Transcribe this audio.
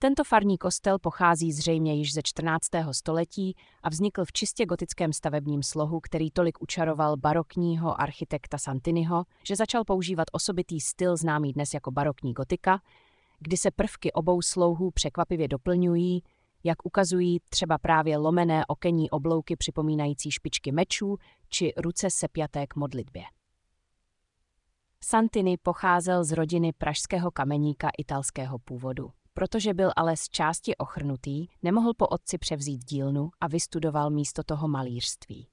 Tento farní kostel pochází zřejmě již ze 14. století a vznikl v čistě gotickém stavebním slohu, který tolik učaroval barokního architekta Santiniho, že začal používat osobitý styl známý dnes jako barokní gotika, kdy se prvky obou slouhů překvapivě doplňují, jak ukazují třeba právě lomené okenní oblouky připomínající špičky mečů či ruce sepjaté k modlitbě. Santini pocházel z rodiny pražského kameníka italského původu. Protože byl ale z části ochrnutý, nemohl po otci převzít dílnu a vystudoval místo toho malířství.